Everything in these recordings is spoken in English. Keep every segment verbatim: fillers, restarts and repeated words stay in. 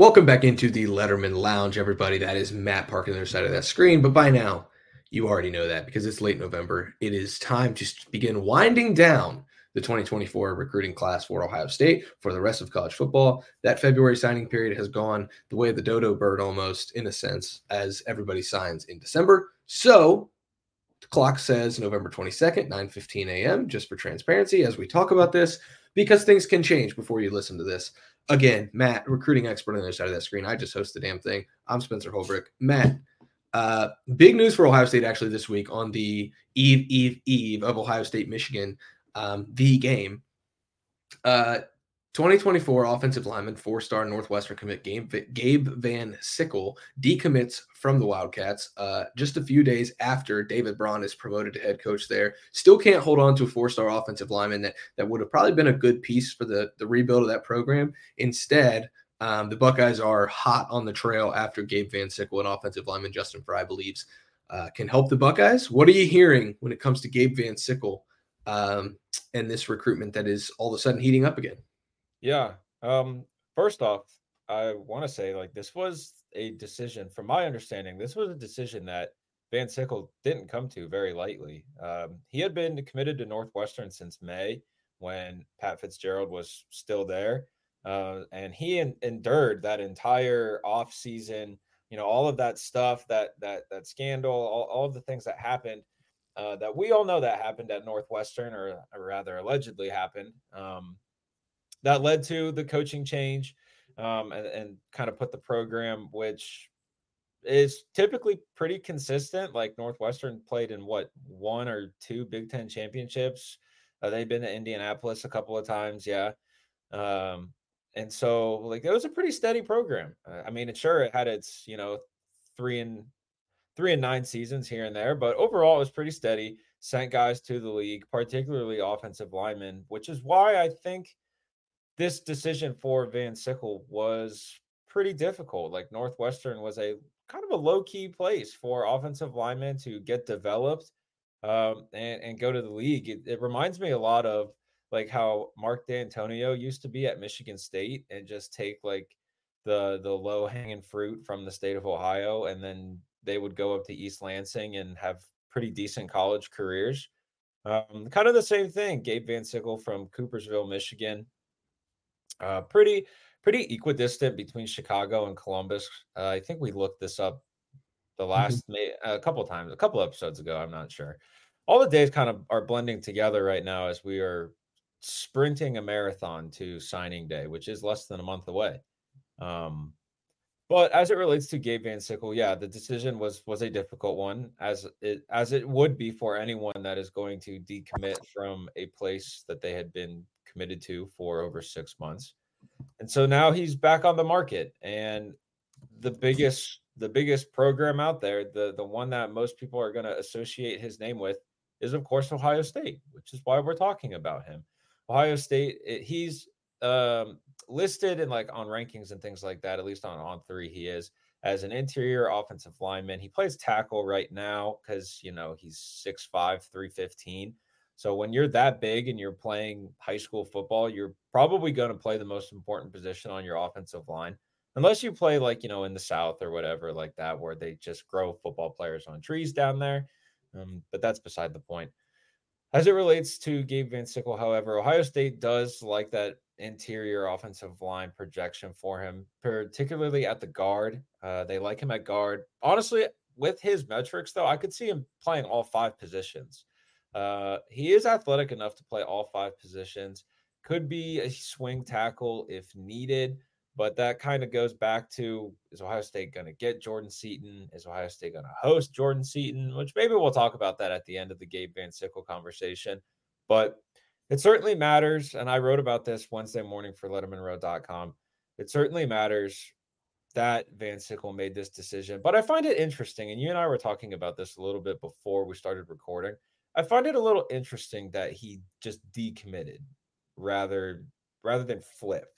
Welcome back into the Letterman Lounge, everybody. That is Matt parking on the other side of that screen. But by now, you already know that because it's late November. It is time to begin winding down the twenty twenty-four recruiting class for Ohio State for the rest of college football. That February signing period has gone the way of the dodo bird almost, in a sense, as everybody signs in December. So the clock says November twenty-second, nine fifteen a.m., just for transparency as we talk about this, because things can change before you listen to this. Again, Matt, recruiting expert on the other side of that screen. I just host the damn thing. I'm Spencer Holbrook. Matt, uh, big news for Ohio State actually this week on the eve, eve, eve of Ohio State, Michigan, um, the game. Uh, twenty twenty-four offensive lineman, four-star Northwestern commit Gabe, Gabe Van Sickle decommits from the Wildcats uh, just a few days after David Braun is promoted to head coach there. Still can't hold on to a four-star offensive lineman that, that would have probably been a good piece for the, the rebuild of that program. Instead, um, the Buckeyes are hot on the trail after Gabe Van Sickle, an offensive lineman Justin Fry believes uh, can help the Buckeyes. What are you hearing when it comes to Gabe Van Sickle um, and this recruitment that is all of a sudden heating up again? Yeah. Um, first off, I want to say like this was a decision, from my understanding, this was a decision that Van Sickle didn't come to very lightly. Um, he had been committed to Northwestern since May when Pat Fitzgerald was still there. Uh, and he en- endured that entire off season, you know, all of that stuff, that that that scandal, all, all of the things that happened, uh, that we all know that happened at Northwestern, or, or rather allegedly happened. Um, that led to the coaching change, um, and, and kind of put the program, which is typically pretty consistent. Like Northwestern played in what, one or two Big Ten championships. Uh, they've been to Indianapolis a couple of times, yeah. Um, and so like it was a pretty steady program. Uh, I mean, it sure it had its you know three and three and nine seasons here and there, but overall it was pretty steady. Sent guys to the league, particularly offensive linemen, which is why I think this decision for Van Sickle was pretty difficult. Like Northwestern was a kind of a low key place for offensive linemen to get developed, um, and, and go to the league. It, it reminds me a lot of like how Mark D'Antonio used to be at Michigan State and just take like the the low hanging fruit from the state of Ohio, and then they would go up to East Lansing and have pretty decent college careers. Um, kind of the same thing. Gabe Van Sickle from Coopersville, Michigan, uh, pretty pretty equidistant between Chicago and Columbus. Uh, I think we looked this up the Mhm. last may, a couple times, a couple episodes ago. I'm not sure. All the days kind of are blending together right now as we are sprinting a marathon to signing day, which is less than a month away. Um, but as it relates to Gabe Van Sickle, yeah, the decision was was a difficult one, as it as it would be for anyone that is going to decommit from a place that they had been committed to for over six months. And so now he's back on the market, and the biggest the biggest program out there, the the one that most people are going to associate his name with, is of course Ohio State, which is why we're talking about him. Ohio State, it, he's um, listed in like on rankings and things like that. At least on on three, he is as an interior offensive lineman. He plays tackle right now because you know he's six five, three fifteen. So when you're that big and you're playing high school football, you're probably going to play the most important position on your offensive line. Unless you play like, you know, in the South or whatever like that, where they just grow football players on trees down there. Um, but that's beside the point. As it relates to Gabe Van Sickle, however, Ohio State does like that interior offensive line projection for him, particularly at the guard. Uh, they like him at guard. Honestly, with his metrics, though, I could see him playing all five positions. Uh, he is athletic enough to play all five positions. Could be a swing tackle if needed. But that kind of goes back to, is Ohio State going to get Jordan Seaton? Is Ohio State going to host Jordan Seaton? Which maybe we'll talk about that at the end of the Gabe Van Sickle conversation. But it certainly matters. And I wrote about this Wednesday morning for letterman row dot com. It certainly matters that Van Sickle made this decision. But I find it interesting. And you and I were talking about this a little bit before we started recording. I find it a little interesting that he just decommitted rather rather than flipped,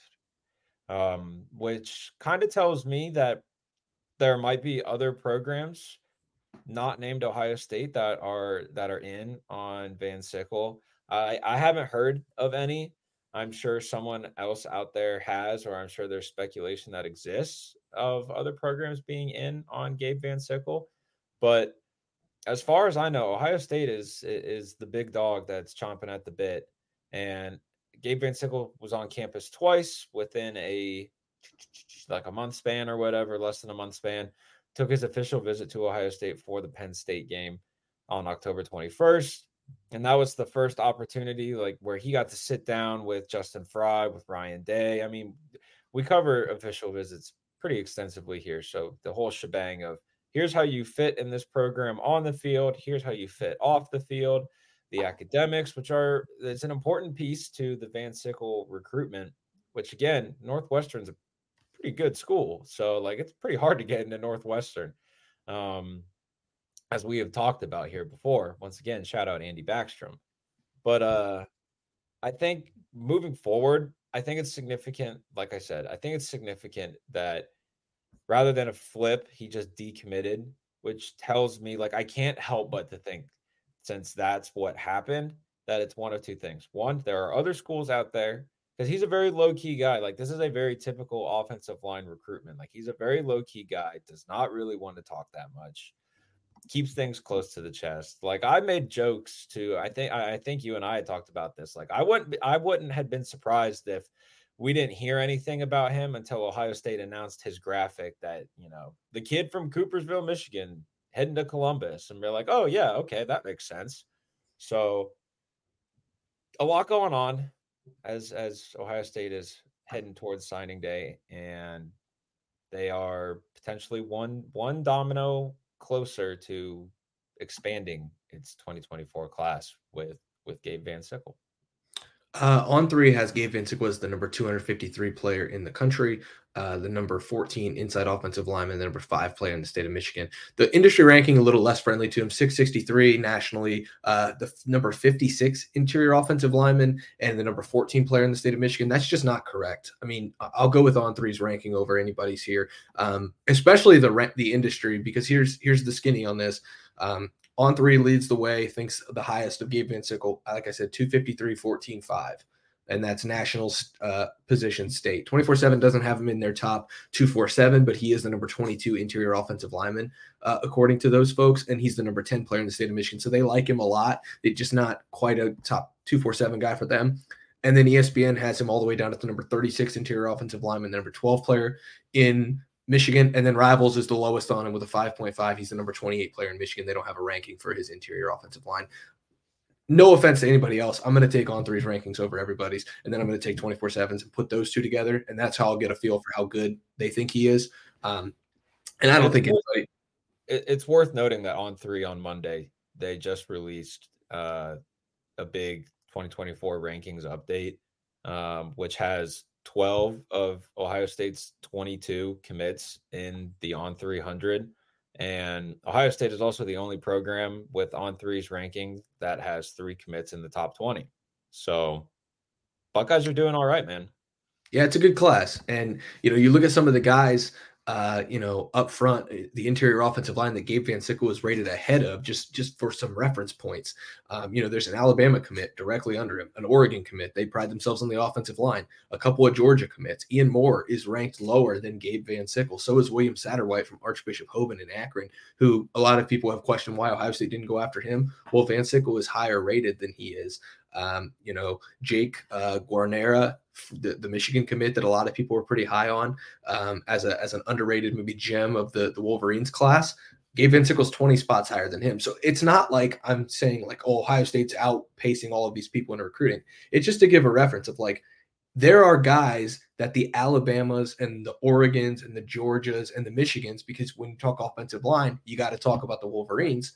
um, which kind of tells me that there might be other programs not named Ohio State that are that are in on Van Sickle. I I haven't heard of any. I'm sure someone else out there has, or I'm sure there's speculation that exists of other programs being in on Gabe Van Sickle. But as far as I know, Ohio State is is the big dog that's chomping at the bit. And Gabe Van Sickle was on campus twice within a like a month span or whatever, less than a month span. Took his official visit to Ohio State for the Penn State game on October twenty-first. And that was the first opportunity like where he got to sit down with Justin Fry, with Ryan Day. I mean, we cover official visits pretty extensively here. So the whole shebang of here's how you fit in this program on the field, here's how you fit off the field, the academics, which are it's an important piece to the Van Sickle recruitment, which again, Northwestern's a pretty good school. So like it's pretty hard to get into Northwestern. Um, as we have talked about here before. Once again, shout out Andy Backstrom. But uh I think moving forward, I think it's significant, like I said, I think it's significant that rather than a flip, he just decommitted, which tells me like I can't help but to think since that's what happened, that it's one of two things. One, there are other schools out there because he's a very low key guy. Like this is a very typical offensive line recruitment. Like he's a very low key guy, does not really want to talk that much, keeps things close to the chest. Like I made jokes to, I think, I think you and I had talked about this. Like I wouldn't, I wouldn't have been surprised if we didn't hear anything about him until Ohio State announced his graphic that, you know, the kid from Coopersville, Michigan heading to Columbus. And we're like, oh yeah, okay, that makes sense. So a lot going on as, as Ohio State is heading towards signing day, and they are potentially one, one domino closer to expanding its twenty twenty-four class with, with Gabe Van Sickle. Uh, on three has Gabe Van Sickle as the number two hundred fifty-three player in the country, uh, the number fourteen inside offensive lineman, the number five player in the state of Michigan. The industry ranking a little less friendly to him, six sixty-three nationally, uh, the f- number fifty-six interior offensive lineman, and the number fourteen player in the state of Michigan. That's just not correct. I mean, I'll go with on three's ranking over anybody's here, um, especially the rent, the industry, because here's here's the skinny on this. Um, On three leads the way, thinks the highest of Gabe Van Sickle, like I said, two fifty-three, fourteen, five. And that's national uh, position state. twenty-four seven doesn't have him in their top two forty-seven, but he is the number twenty-two interior offensive lineman, uh, according to those folks. And he's the number ten player in the state of Michigan. So they like him a lot. It's just not quite a top two forty-seven guy for them. And then E S P N has him all the way down at the number thirty-six interior offensive lineman, the number twelve player in Michigan, and then Rivals is the lowest on him with a five point five. He's the number twenty-eight player in Michigan. They don't have a ranking for his interior offensive line. No offense to anybody else. I'm going to take on three's rankings over everybody's, and then I'm going to take twenty-four seven's and put those two together, and that's how I'll get a feel for how good they think he is. Um, and I don't think anybody. It's worth noting that on three on Monday, they just released uh, a big twenty twenty-four rankings update, um, which has twelve of Ohio State's twenty-two commits in the on three hundred. And Ohio State is also the only program with on three's ranking that has three commits in the top twenty. So Buckeyes are doing all right, man. Yeah, it's a good class. And, you know, you look at some of the guys, uh, you know, up front, the interior offensive line that Gabe Van Sickle was rated ahead of, just, just for some reference points. Um, you know, there's an Alabama commit directly under him, an Oregon commit. They pride themselves on the offensive line. A couple of Georgia commits. Ian Moore is ranked lower than Gabe Van Sickle. So is William Satterwhite from Archbishop Hoban in Akron, who a lot of people have questioned why Ohio State didn't go after him. Well, Van Sickle is higher rated than he is. Um, you know, Jake uh, Guarnera, the, the Michigan commit that a lot of people were pretty high on um, as a as an underrated maybe gem of the, the Wolverines class. Gabe Van Sickle's twenty spots higher than him. So it's not like I'm saying like, oh, Ohio State's outpacing all of these people in recruiting. It's just to give a reference of like, there are guys that the Alabamas and the Oregons and the Georgias and the Michigans, because when you talk offensive line, you got to talk about the Wolverines.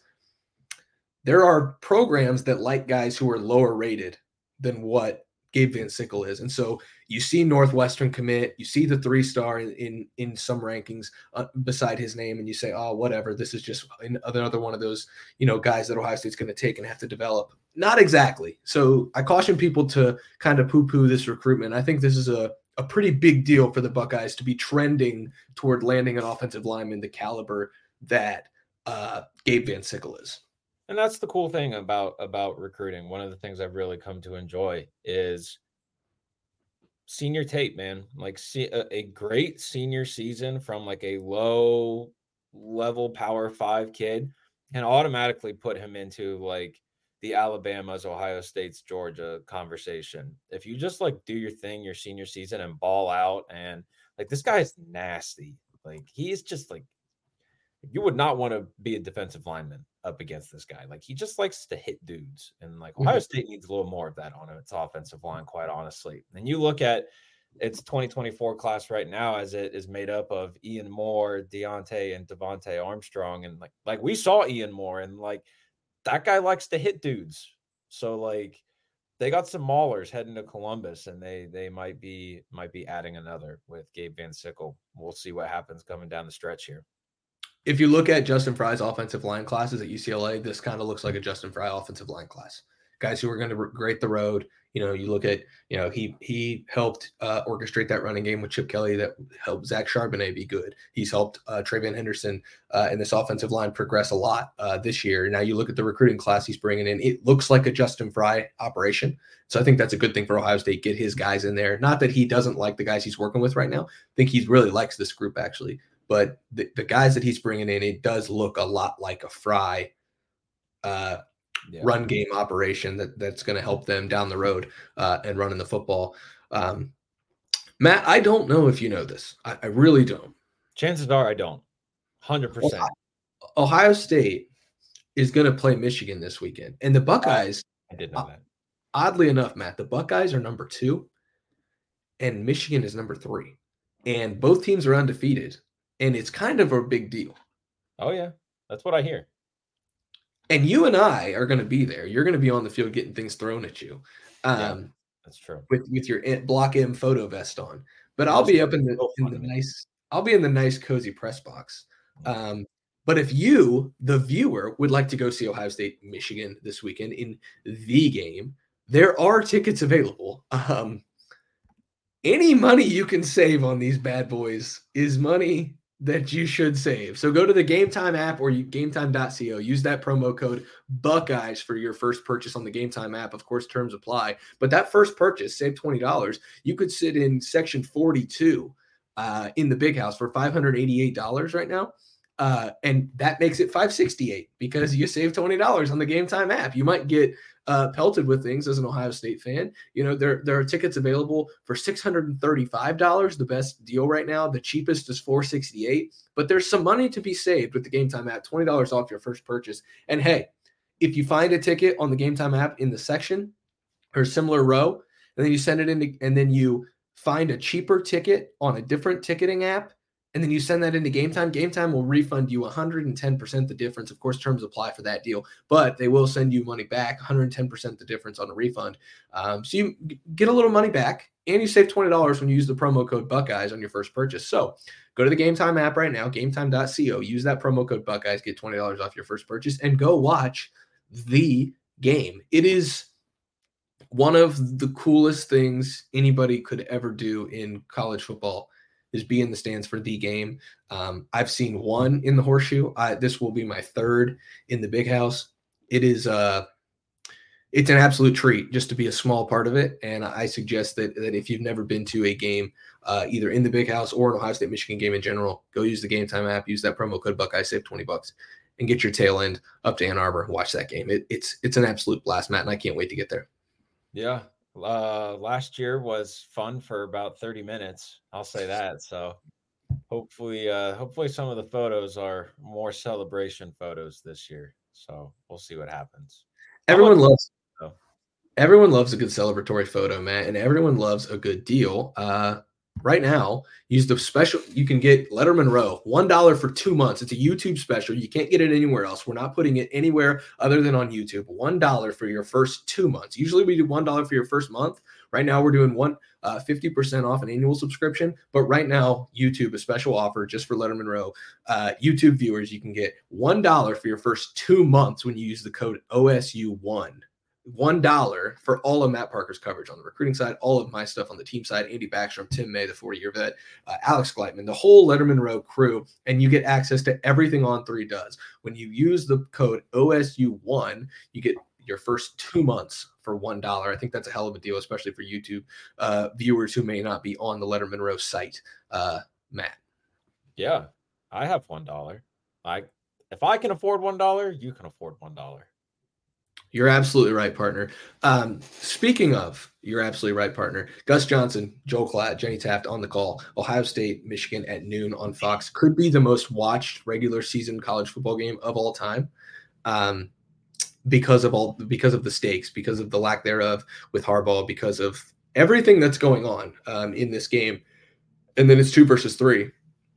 There are programs that like guys who are lower rated than what Gabe Van Sickle is. And so you see Northwestern commit, you see the three-star in, in, in some rankings uh, beside his name, and you say, oh, whatever, this is just another one of those, you know, guys that Ohio State's going to take and have to develop. Not exactly. So I caution people to kind of poo-poo this recruitment. I think this is a, a pretty big deal for the Buckeyes to be trending toward landing an offensive lineman the caliber that uh, Gabe Van Sickle is. And that's the cool thing about about recruiting. One of the things I've really come to enjoy is senior tape, man. Like see, a, a great senior season from like a low level Power Five kid can automatically put him into like the Alabamas, Ohio State's, Georgia conversation. If you just like do your thing your senior season and ball out, and like this guy is nasty. Like he's just like you would not want to be a defensive lineman up against this guy. Like he just likes to hit dudes, and like Ohio State needs a little more of that on its offensive line, quite honestly. And you look at its twenty twenty-four class right now as it is made up of Ian Moore, Deontay, and Devontae Armstrong, and like like we saw Ian Moore, and like that guy likes to hit dudes. So like they got some maulers heading to Columbus, and they they might be might be adding another with Gabe Van Sickle. We'll see what happens coming down the stretch here. If you look at Justin Fry's offensive line classes at U C L A, this kind of looks like a Justin Fry offensive line class. Guys who are going to grate the road. You know, you look at, you know, he he helped uh, orchestrate that running game with Chip Kelly that helped Zach Charbonnet be good. He's helped uh, Travion Henderson uh, and this offensive line progress a lot uh, this year. Now you look at the recruiting class he's bringing in. It looks like a Justin Fry operation. So I think that's a good thing for Ohio State. Get his guys in there. Not that he doesn't like the guys he's working with right now. I think he really likes this group, actually. But the, the guys that he's bringing in, it does look a lot like a Fry uh, yeah. run game operation that, that's going to help them down the road uh, and running the football. Um, Matt, I don't know if you know this. I, I really don't. Chances are I don't. one hundred percent. Ohio, Ohio State is going to play Michigan this weekend. And the Buckeyes, I did know that. Oddly enough, Matt, the Buckeyes are number two and Michigan is number three. And both teams are undefeated. And it's kind of a big deal. Oh, yeah. That's what I hear. And you and I are going to be there. You're going to be on the field getting things thrown at you. Um, yeah, that's true. With with your Block M photo vest on. But I'll be up in the, in the nice – I'll be in the nice, cozy press box. Um, but if you, the viewer, would like to go see Ohio State, Michigan this weekend in the game, there are tickets available. Um, any money you can save on these bad boys is money – that you should save. So go to the Game Time app or you, game time dot co. Use that promo code Buckeyes for your first purchase on the Game Time app. Of course, terms apply. But that first purchase, save twenty dollars. You could sit in section forty-two uh, in the Big House for five hundred eighty-eight dollars right now. Uh, and that makes it five hundred sixty-eight dollars because you save twenty dollars on the Game Time app. You might get uh, pelted with things as an Ohio State fan. You know, there, there are tickets available for six hundred thirty-five dollars, the best deal right now. The cheapest is four hundred sixty-eight dollars. But there's some money to be saved with the Game Time app, twenty dollars off your first purchase. And hey, if you find a ticket on the Game Time app in the section or similar row, and then you send it in, and then you find a cheaper ticket on a different ticketing app, and then you send that into Game Time, Game Time will refund you one hundred ten percent the difference. Of course, terms apply for that deal, but they will send you money back, one hundred ten percent the difference on a refund. Um, so you get a little money back, and you save twenty dollars when you use the promo code Buckeyes on your first purchase. So go to the Game Time app right now, game time dot co. Use that promo code Buckeyes, get twenty dollars off your first purchase, and go watch the game. It is one of the coolest things anybody could ever do in college football is be in the stands for the game. Um, I've seen one in the Horseshoe. I, this will be my third in the Big House. It is uh, it's an absolute treat just to be a small part of it. And I suggest that, that if you've never been to a game, uh, either in the Big House or an Ohio State Michigan game in general, go use the Game Time app, use that promo code Buckeye, save twenty bucks, and get your tail end up to Ann Arbor and watch that game. It, it's it's an absolute blast, Matt, and I can't wait to get there. Yeah. Uh, last year was fun for about thirty minutes. I'll say that. So hopefully, uh, hopefully some of the photos are more celebration photos this year. So we'll see what happens. Everyone loves, though. Everyone loves a good celebratory photo, Matt, and everyone loves a good deal. Uh, right now, use the special. You can get Letterman Row, one dollar for two months. It's a YouTube special. You can't get it anywhere else. We're not putting it anywhere other than on YouTube. one dollar for your first two months. Usually we do one dollar for your first month. Right now we're doing one uh, fifty percent off an annual subscription. But right now, YouTube, a special offer just for Letterman Row. Uh, YouTube viewers, you can get one dollar for your first two months when you use the code O S U one. one dollar for all of Matt Parker's coverage on the recruiting side, all of my stuff on the team side, Andy Backstrom, Tim May, the forty-year vet, uh, Alex Gleitman, the whole Letterman Row crew, and you get access to everything On three does. When you use the code O S U one, you get your first two months for one dollar. I think that's a hell of a deal, especially for YouTube uh, viewers who may not be on the Letterman Row site. Uh, Matt. Yeah, I have one dollar. I if I can afford one dollar, you can afford one dollar. You're absolutely right, partner. Um, speaking of, you're absolutely right, partner. Gus Johnson, Joel Klatt, Jenny Taft on the call. Ohio State, Michigan at noon on Fox could be the most watched regular season college football game of all time, um, because of all because of the stakes, because of the lack thereof with Harbaugh, because of everything that's going on um, in this game. And then it's two versus three,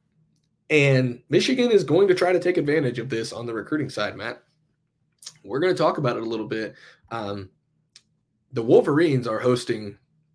and Michigan is going to try to take advantage of this on the recruiting side, Matt. We're going to talk about it a little bit. Um, the Wolverines are hosting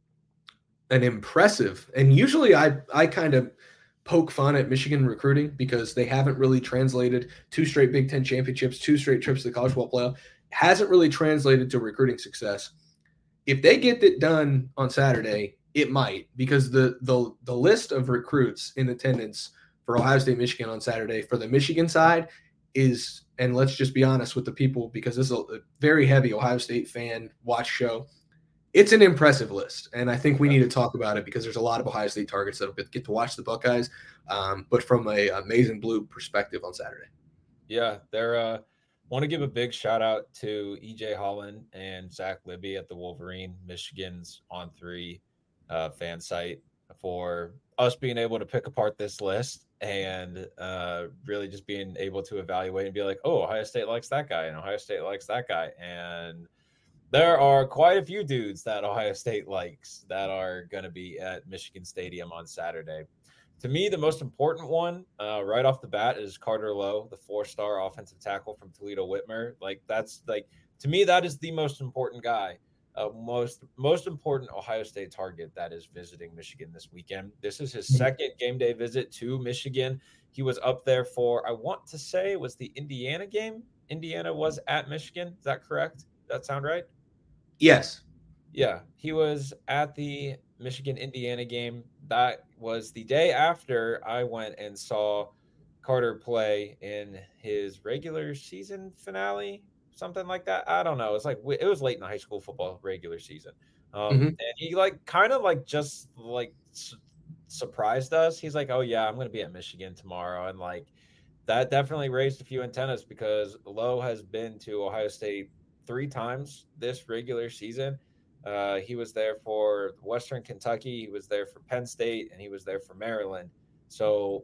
an impressive, and usually I I kind of poke fun at Michigan recruiting because they haven't really translated two straight Big Ten championships, two straight trips to the college football playoff, hasn't really translated to recruiting success. If they get it done on Saturday, it might, because the the the list of recruits in attendance for Ohio State, Michigan on Saturday for the Michigan side is, and let's just be honest with the people, because this is a very heavy Ohio State fan watch show. It's an impressive list, and I think we need to talk about it because there's a lot of Ohio State targets that get to watch the Buckeyes, um, but from a amazing blue perspective on Saturday. Yeah, they're uh, want to give a big shout out to E J Holland and Zach Libby at the Wolverine, Michigan's on three uh, fan site, for us being able to pick apart this list and uh, really just being able to evaluate and be like, oh, Ohio State likes that guy and Ohio State likes that guy. And there are quite a few dudes that Ohio State likes that are going to be at Michigan Stadium on Saturday. To me, the most important one uh, right off the bat is Carter Lowe, the four-star offensive tackle from Toledo Whitmer. Like that's like, to me, that is the most important guy. Uh, most most important Ohio State target that is visiting Michigan this weekend. This is his second game day visit to Michigan. He was up there for, I want to say it was the Indiana game. Indiana was at Michigan. Is that correct? Does that sound right? Yes. Yeah, he was at the Michigan-Indiana game. That was the day after I went and saw Carter play in his regular season finale, something like that. I don't know. It's like it was late in the high school football regular season, um, mm-hmm. and he like kind of like just like su- surprised us. He's like, "Oh yeah, I'm going to be at Michigan tomorrow," and like that definitely raised a few antennas because Lowe has been to Ohio State three times this regular season. Uh, he was there for Western Kentucky, he was there for Penn State, and he was there for Maryland. So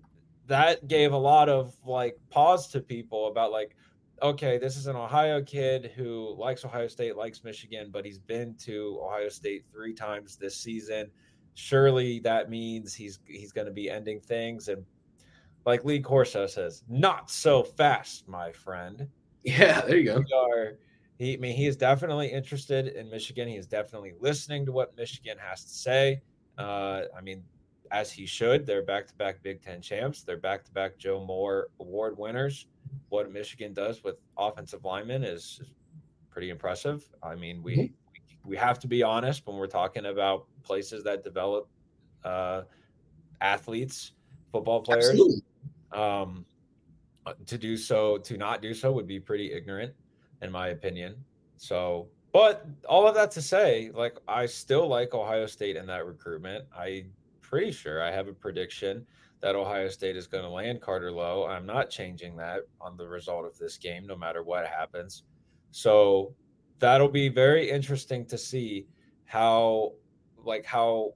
that gave a lot of like pause to people about like, okay, this is an Ohio kid who likes Ohio State, likes Michigan, but he's been to Ohio State three times this season. Surely that means he's he's going to be ending things. And like Lee Corso says, not so fast, my friend. Yeah, there you go. We are, he, I mean, he is definitely interested in Michigan. He is definitely listening to what Michigan has to say. Uh, I mean, as he should. They're back-to-back Big Ten champs. They're back-to-back Joe Moore Award winners. What Michigan does with offensive linemen is, is pretty impressive. I mean, we, mm-hmm. we we have to be honest when we're talking about places that develop uh, athletes, football players. Absolutely. Um, to do so, to not do so would be pretty ignorant, in my opinion. So, but all of that to say, like, I still like Ohio State in that recruitment. I pretty sure I have a prediction that Ohio State is going to land Carter Lowe. I'm not changing that on the result of this game, no matter what happens. So that'll be very interesting to see how, like how,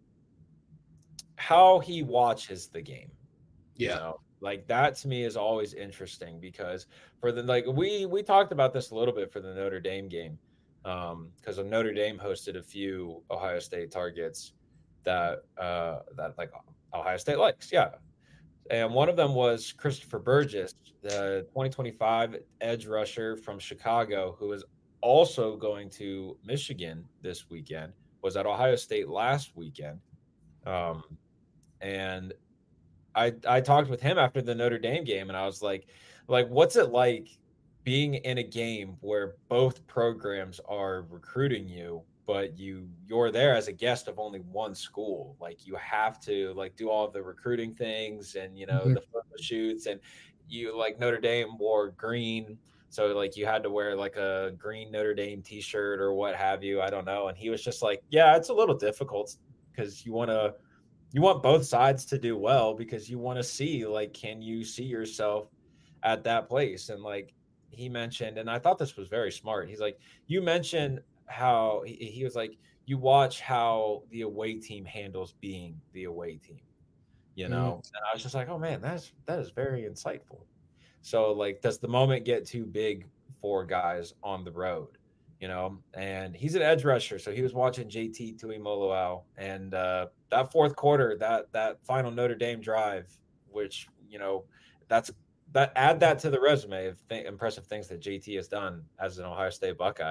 how he watches the game. Yeah. You know? Like that to me is always interesting because for the, like we, we talked about this a little bit for the Notre Dame game. Um, cause Notre Dame hosted a few Ohio State targets that, uh, that like Ohio State likes. Yeah. And one of them was Christopher Burgess, the twenty twenty-five edge rusher from Chicago, who is also going to Michigan this weekend, was at Ohio State last weekend. Um, and I, I talked with him after the Notre Dame game, and I was like, like, what's it like being in a game where both programs are recruiting you, but you you're there as a guest of only one school? Like you have to like do all of the recruiting things and, you know, mm-hmm. the photo shoots, and you like Notre Dame wore green So like you had to wear like a green Notre Dame t-shirt or what have you. I don't know. And he was just like, yeah, it's a little difficult because you want to, you want both sides to do well because you want to see, like, can you see yourself at that place? And like he mentioned, and I thought this was very smart. He's like, you mentioned how he, he was like, you watch how the away team handles being the away team, you Mm. know? And I was just like, oh man, that's, that is very insightful. So like, does the moment get too big for guys on the road? You know, and he's an edge rusher, so he was watching J T Tuimoloau, and uh, that fourth quarter, that that final Notre Dame drive, which you know, that's that add that to the resume of th- impressive things that J T has done as an Ohio State Buckeye.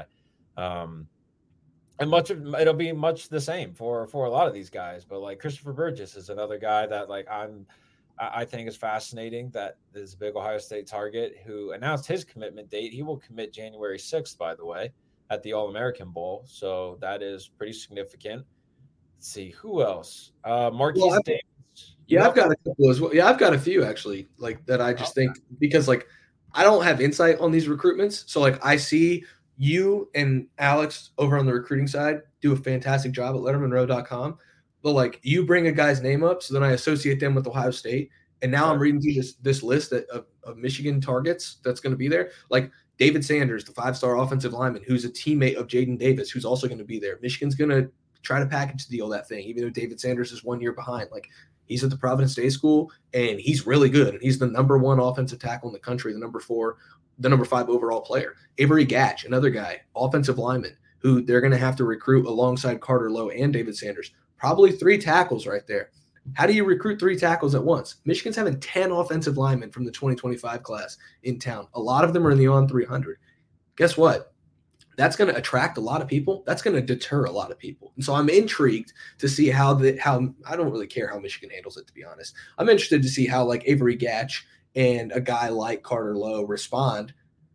Um, and much of it'll be much the same for for a lot of these guys, but like Christopher Burgess is another guy that like I'm I think is fascinating, that is a big Ohio State target who announced his commitment date. He will commit January sixth, by the way, at the All American Bowl, so that is pretty significant. Let's see who else. Uh, Well, Marquise I've, Davis. You yeah, I've have got one? a couple as well. Yeah, I've got a few actually, like that I just Okay. think because like I don't have insight on these recruitments. So like I see you and Alex over on the recruiting side do a fantastic job at letterman row dot com. But like you bring a guy's name up, so then I associate them with Ohio State. And now I'm Sure. reading through this this list that, of, of Michigan targets that's going to be there. Like David Sanders, the five-star offensive lineman, who's a teammate of Jaden Davis, who's also going to be there. Michigan's going to try to package deal that thing, even though David Sanders is one year behind. Like he's at the Providence Day School, and he's really good. And he's the number one offensive tackle in the country, the number four, the number five overall player. Avery Gatch, another guy, offensive lineman, who they're going to have to recruit alongside Carter Lowe and David Sanders. Probably three tackles right there. How do you recruit three tackles at once? Michigan's having ten offensive linemen from the twenty twenty-five class in town. A lot of them are in the on three hundred. Guess what? That's going to attract a lot of people. That's going to deter a lot of people. And so I'm intrigued to see how the how I don't really care how Michigan handles it, to be honest. I'm interested to see how like Avery Gatch and a guy like Carter Lowe respond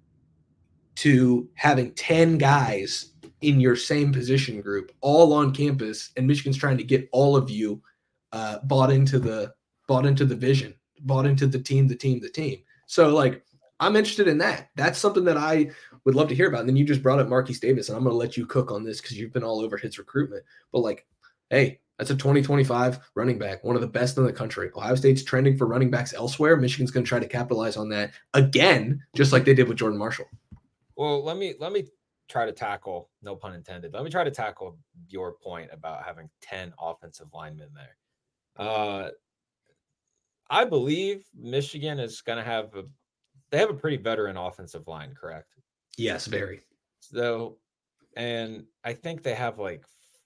to having ten guys in your same position group all on campus, and Michigan's trying to get all of you uh, bought into the bought into the vision, bought into the team, the team, the team. So like I'm interested in that. That's something that I would love to hear about. And then you just brought up Marquise Davis, and I'm going to let you cook on this because you've been all over his recruitment. But like, hey, that's a twenty twenty-five running back, one of the best in the country. Ohio State's trending for running backs elsewhere. Michigan's going to try to capitalize on that again, just like they did with Jordan Marshall. Well, let me let me try to tackle, no pun intended. Let me try to tackle your point about having ten offensive linemen there. Uh, I believe Michigan is going to have a they have a pretty veteran offensive line, correct? Yes, very. So, and I think they have like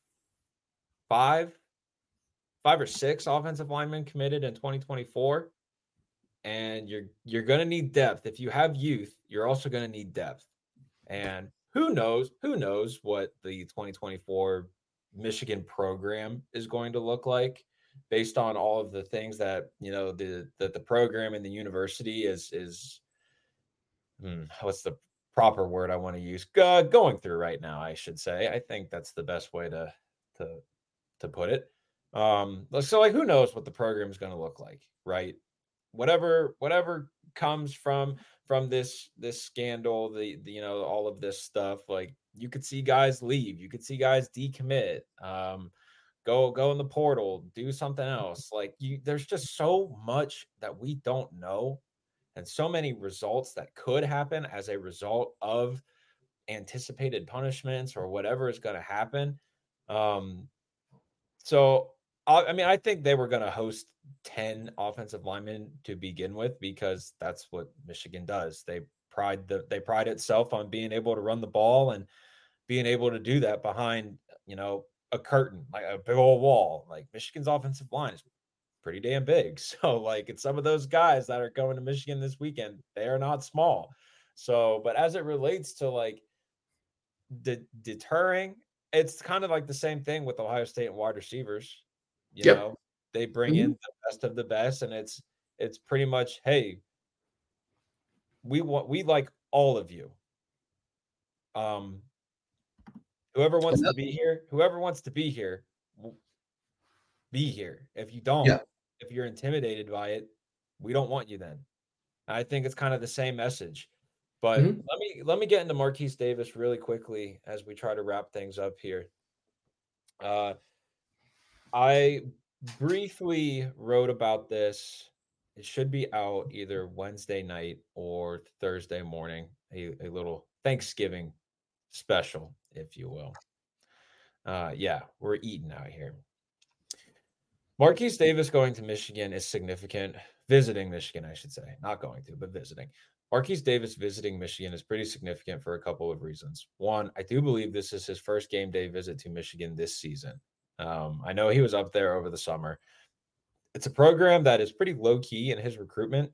five, five or six offensive linemen committed in twenty twenty-four. And you're you're going to need depth. If you have youth, you're also going to need depth. And who knows, who knows what the twenty twenty-four Michigan program is going to look like based on all of the things that, you know, the that the program and the university is is hmm, what's the proper word I want to use? Uh, going through right now, I should say. I think that's the best way to to to put it. Um, so like who knows what the program is going to look like, right? Whatever whatever comes from from this this scandal, the, the you know all of this stuff, like you could see guys leave, you could see guys decommit, um, go go in the portal, do something else. Like you, there's just so much that we don't know, and so many results that could happen as a result of anticipated punishments or whatever is going to happen. Um, so, I I mean, I think they were going to host ten offensive linemen to begin with because that's what Michigan does. They pride the they pride itself on being able to run the ball and being able to do that behind, you know, a curtain, like a big old wall. Like Michigan's offensive line is pretty damn big. So, like, it's some of those guys that are going to Michigan this weekend, they are not small. So, but as it relates to like de- deterring, it's kind of like the same thing with Ohio State and wide receivers. You Yep. know, they bring in Mhm. the best of the best, and it's it's pretty much, hey, we want we like all of you. Um, whoever wants to be here, whoever wants to be here, be here. If you don't, Yeah. if you're intimidated by it, we don't want you then. I think it's kind of the same message. But Mhm. let me let me get into Marquise Davis really quickly as we try to wrap things up here. Uh, I briefly wrote about this. It should be out either Wednesday night or Thursday morning. A, a little Thanksgiving special, if you will. Uh, yeah, we're eating out here. Marquise Davis going to Michigan is significant. Visiting Michigan, I should say, not going to, but visiting. Marquise Davis visiting Michigan is pretty significant for a couple of reasons. One, I do believe this is his first game day visit to Michigan this season. Um, I know he was up there over the summer. It's a program that is pretty low key in his recruitment,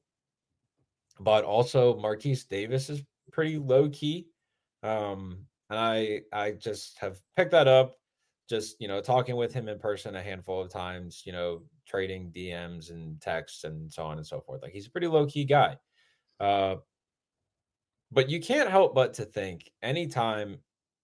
but also Marquise Davis is pretty low key. Um, and I I just have picked that up, just you know, talking with him in person a handful of times, you know, trading D Ms and texts and so on and so forth. Like he's a pretty low key guy. Uh, but you can't help but to think anytime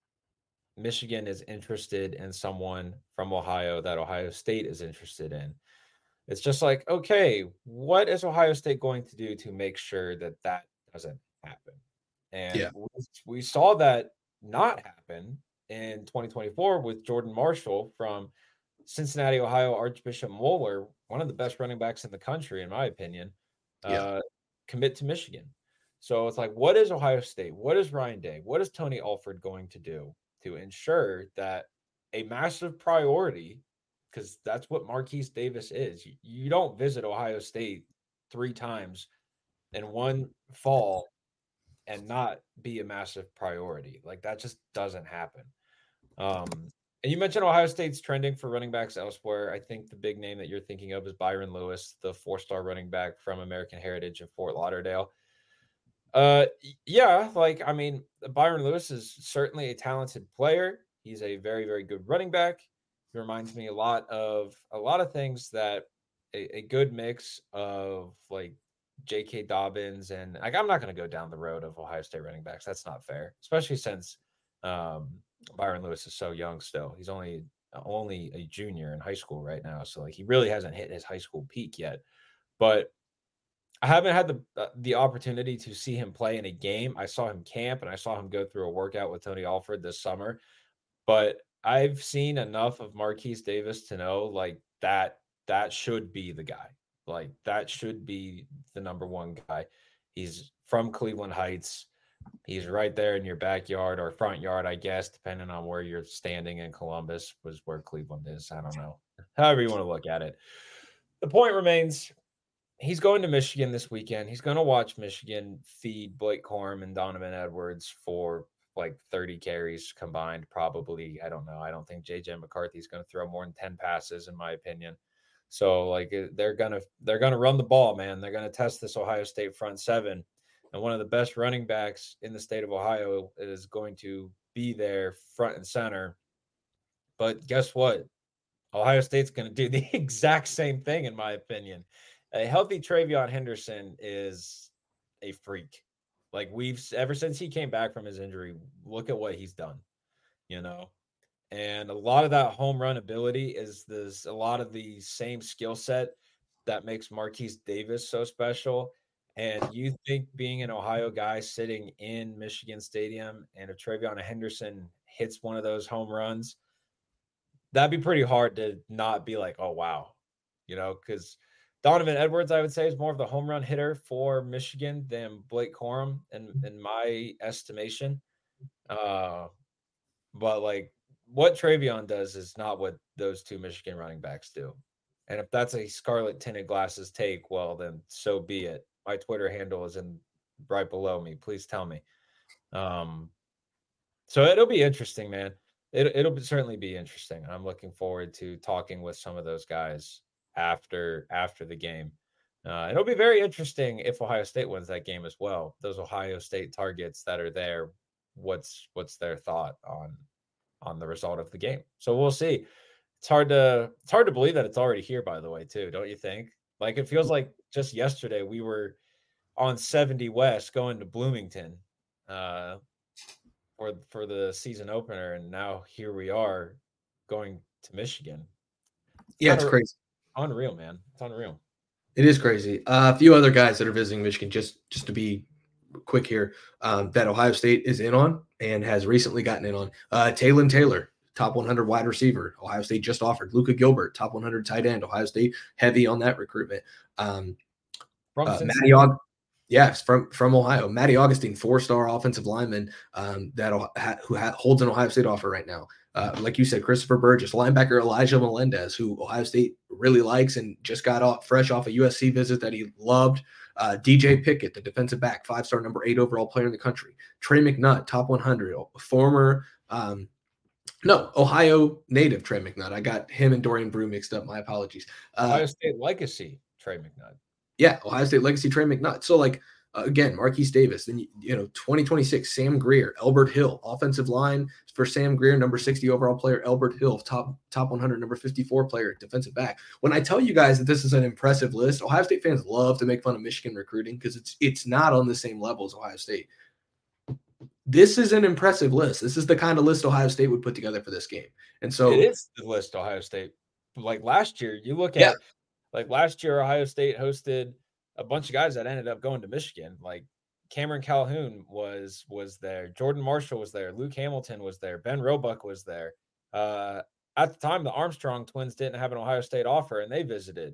Michigan is interested in someone from Ohio that Ohio State is interested in, it's just like, okay, what is Ohio State going to do to make sure that that doesn't happen? And Yeah. we, we saw that not happen in twenty twenty-four with Jordan Marshall from Cincinnati, Ohio, Archbishop Moeller, one of the best running backs in the country, in my opinion, Yeah. uh, commit to Michigan. So it's like, what is Ohio State? What is Ryan Day? What is Tony Alford going to do to ensure that a massive priority, because that's what Marquise Davis is. You, you don't visit Ohio State three times in one fall and not be a massive priority. Like that just doesn't happen. Um, and you mentioned Ohio State's trending for running backs elsewhere. I think the big name that you're thinking of is Byron Lewis, the four-star running back from American Heritage in Fort Lauderdale. Uh, yeah, like I mean, Byron Lewis is certainly a talented player. He's a very, very good running back. He reminds me a lot of a lot of things that a, a good mix of like J K. Dobbins and like I'm not going to go down the road of Ohio State running backs. That's not fair, especially since um, Byron Lewis is so young still. He's only only a junior in high school right now, so like he really hasn't hit his high school peak yet. But I haven't had the uh, the opportunity to see him play in a game. I saw him camp and I saw him go through a workout with Tony Alford this summer, but I've seen enough of Marquise Davis to know like that that should be the guy. Like that should be the number one guy. He's from Cleveland Heights. He's right there in your backyard or front yard, I guess, depending on where you're standing in Columbus, was where Cleveland is. I don't know. However you want to look at it. The point remains he's going to Michigan this weekend. He's going to watch Michigan feed Blake Corum and Donovan Edwards for like thirty carries combined, probably. I don't know. I don't think J J McCarthy's going to throw more than ten passes, in my opinion. So like they're gonna they're gonna run the ball, man. They're gonna test this Ohio State front seven, and one of the best running backs in the state of Ohio is going to be there front and center. But guess what? Ohio State's going to do the exact same thing, in my opinion. A healthy TreVeyon Henderson is a freak. Like we've ever since he came back from his injury, look at what he's done, you know. And a lot of that home run ability is this a lot of the same skill set that makes Marquise Davis so special. And you think being an Ohio guy sitting in Michigan Stadium and if TreVeyon Henderson hits one of those home runs, that'd be pretty hard to not be like, oh wow, you know, because Donovan Edwards, I would say, is more of the home run hitter for Michigan than Blake Corum, in in my estimation. Uh, but like what TreVeyon does is not what those two Michigan running backs do. And if that's a scarlet tinted glasses take, well, then so be it. My Twitter handle is in right below me. Please tell me. Um, so it'll be interesting, man. It, it'll certainly be interesting. I'm looking forward to talking with some of those guys after after the game. Uh, it'll be very interesting if Ohio State wins that game as well. Those Ohio State targets that are there, what's what's their thought on on the result of the game? So we'll see. It's hard to it's hard to believe that it's already here, by the way, too. Don't you think? Like it feels like just yesterday we were on seventy West going to Bloomington. Uh, for for the season opener, and now here we are going to Michigan. It's Yeah, kind it's of crazy. unreal, man. It's unreal. It is crazy. Uh, a few other guys that are visiting Michigan, just just to be quick here um, that Ohio State is in on and has recently gotten in on. Uh, Taylon Taylor, top one hundred wide receiver. Ohio State just offered. Luka Gilbert, top one hundred tight end. Ohio State heavy on that recruitment. Um, From uh, Matty Aug- yes, from from Ohio. Matty Augustine, four-star offensive lineman um, that ha- who ha- holds an Ohio State offer right now. Uh, like you said, Christopher Burgess, linebacker Elijah Melendez, who Ohio State really likes and just got off fresh off a U S C visit that he loved. Uh, D J Pickett, the defensive back, five-star number eight overall player in the country. Trey McNutt, top one hundred, former um, no, Ohio native Trey McNutt. I got him and Dorian Brew mixed up. My apologies. Uh, Ohio State legacy Trey McNutt. Yeah, Ohio State legacy Trey McNutt. So, like, uh, again, Marquise Davis. Then, you, you know, twenty twenty-six, Sam Greer, Elbert Hill, offensive line for Sam Greer, number sixty overall player, Elbert Hill, top top one hundred, number fifty-four player, defensive back. When I tell you guys that this is an impressive list, Ohio State fans love to make fun of Michigan recruiting because it's it's not on the same level as Ohio State. This is an impressive list. This is the kind of list Ohio State would put together for this game. And so it is the list Ohio State. Like last year, you look at yeah. like last year, Ohio State hosted a bunch of guys that ended up going to Michigan. Like Cameron Calhoun was was there, Jordan Marshall was there, Luke Hamilton was there, Ben Roebuck was there. Uh, at the time, the Armstrong twins didn't have an Ohio State offer, and they visited.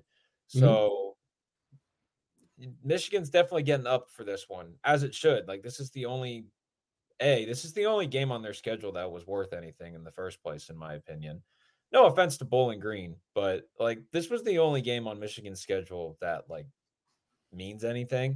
So mm-hmm. Michigan's definitely getting up for this one, as it should. Like this is the only a this is the only game on their schedule that was worth anything in the first place, in my opinion. No offense to Bowling Green, but like this was the only game on Michigan's schedule that like means anything.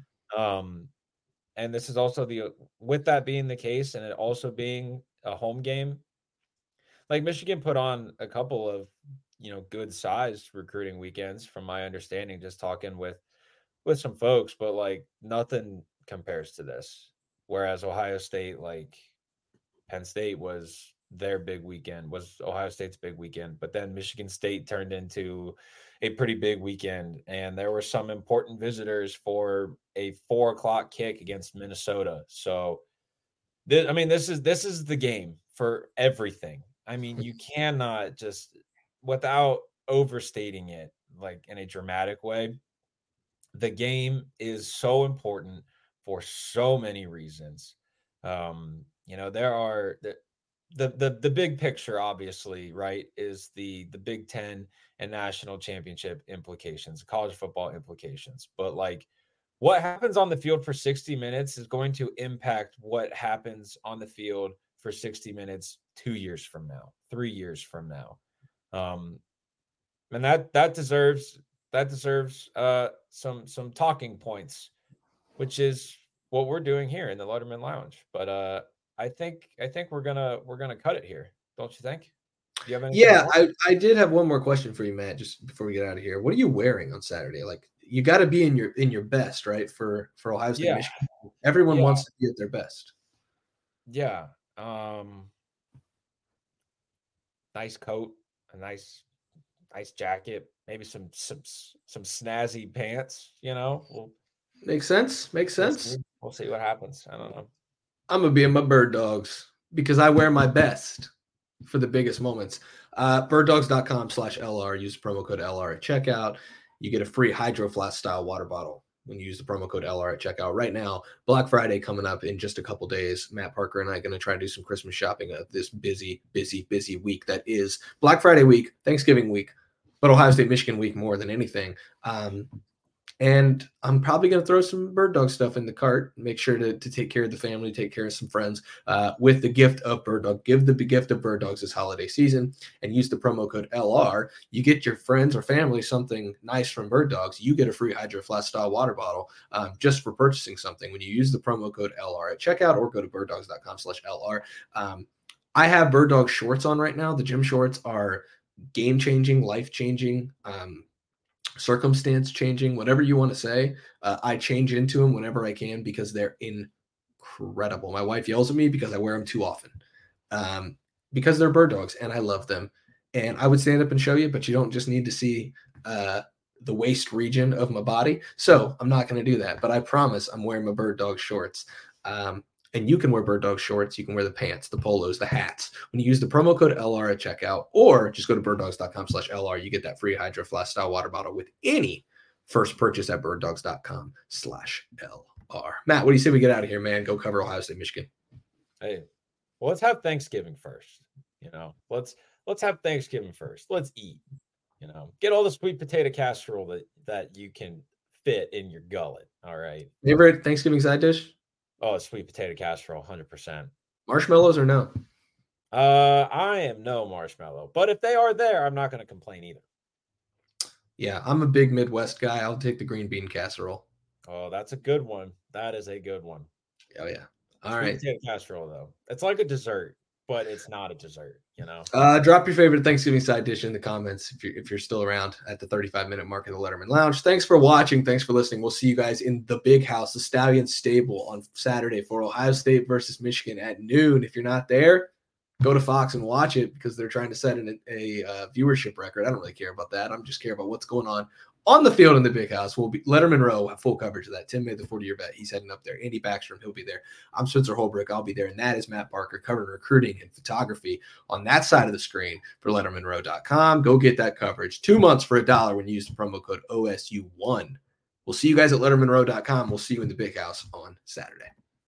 Um, and this is also the with that being the case, and it also being a home game. Like Michigan put on a couple of you know good sized recruiting weekends, from my understanding, just talking with with some folks, but like nothing compares to this. Whereas Ohio State, like Penn State was their big weekend, was Ohio State's big weekend, but then Michigan State turned into a pretty big weekend, and there were some important visitors for a four o'clock kick against Minnesota. So, th- I mean, this is this is the game for everything. I mean, you cannot just, without overstating it, like in a dramatic way, the game is so important for so many reasons. Um, you know, there are the, the the the big picture, obviously, right, is the the Big Ten and national championship implications, college football implications. But like what happens on the field for sixty minutes is going to impact what happens on the field for sixty minutes two years from now, three years from now. Um, and that that deserves that deserves uh some some talking points, which is what we're doing here in the Letterman Lounge. But uh I think I think we're gonna we're gonna cut it here, don't you think? Do you have anything Yeah, more? I, I did have one more question for you, Matt, just before we get out of here. What are you wearing on Saturday? Like you got to be in your in your best, right? For for Ohio State, Yeah. Michigan. Everyone Yeah. wants to be at their best. Yeah. Um nice coat, a nice nice jacket, maybe some some some snazzy pants, you know. We'll, Makes sense. Makes we'll sense. see. We'll see what happens. I don't know. I'm gonna be in my bird dogs because I wear my best for the biggest moments. Uh, birddogs.com slash LR. Use the promo code L R at checkout. You get a free Hydro Flask style water bottle when you use the promo code L R at checkout. Right now, Black Friday coming up in just a couple days. Matt Parker and I are going to try to do some Christmas shopping of this busy, busy, busy week that is Black Friday week, Thanksgiving week, but Ohio State, Michigan week more than anything. Um, And I'm probably going to throw some Bird Dog stuff in the cart, make sure to, to take care of the family, take care of some friends uh, with the gift of Bird Dog. Give the gift of Bird Dogs this holiday season and use the promo code L R. You get your friends or family something nice from Bird Dogs. You get a free Hydro Flask style water bottle um, just for purchasing something when you use the promo code L R at checkout or go to birddogs.com slash LR. Um, I have Bird Dog shorts on right now. The gym shorts are game-changing, life-changing, um, circumstance changing, whatever you want to say. Uh, I change into them whenever I can because they're incredible. My wife yells at me because I wear them too often um, because they're Bird Dogs and I love them. And I would stand up and show you, but you don't just need to see uh, the waist region of my body. So I'm not going to do that, but I promise I'm wearing my Bird Dog shorts. Um, And you can wear Bird Dog shorts. You can wear the pants, the polos, the hats. When you use the promo code L R at checkout, or just go to birddogs.com slash LR, you get that free Hydro Flask style water bottle with any first purchase at birddogs.com slash LR. are. Matt, what do you say we get out of here, man? Go cover Ohio State, Michigan. Hey, well, let's have Thanksgiving first. You know, let's let's have Thanksgiving first. Let's eat. You know, get all the sweet potato casserole that that you can fit in your gullet. All right. Favorite Thanksgiving side dish? Oh, sweet potato casserole, one hundred percent. Marshmallows or no? Uh, I am no marshmallow, but if they are there, I'm not going to complain either. Yeah, I'm a big Midwest guy. I'll take the green bean casserole. Oh, that's a good one. That is a good one. Oh yeah. All Sweet right. potato casserole though, it's like a dessert, but it's not a dessert. You know. Uh, drop your favorite Thanksgiving side dish in the comments if you're if you're still around at the thirty-five minute mark in the Letterman Lounge. Thanks for watching. Thanks for listening. We'll see you guys in the Big House, the Stallion Stable, on Saturday for Ohio State versus Michigan at noon. If you're not there, go to Fox and watch it because they're trying to set an, a uh, viewership record. I don't really care about that. I'm just care about what's going on on the field in the Big House. We'll be Letterman Row have full coverage of that. Tim made the forty-year bet. He's heading up there. Andy Backstrom, he'll be there. I'm Spencer Holbrook. I'll be there. And that is Matt Parker covering recruiting and photography on that side of the screen for letterman row dot com. Go get that coverage. Two months for a dollar when you use the promo code O S U one. We'll see you guys at letterman row dot com. We'll see you in the Big House on Saturday.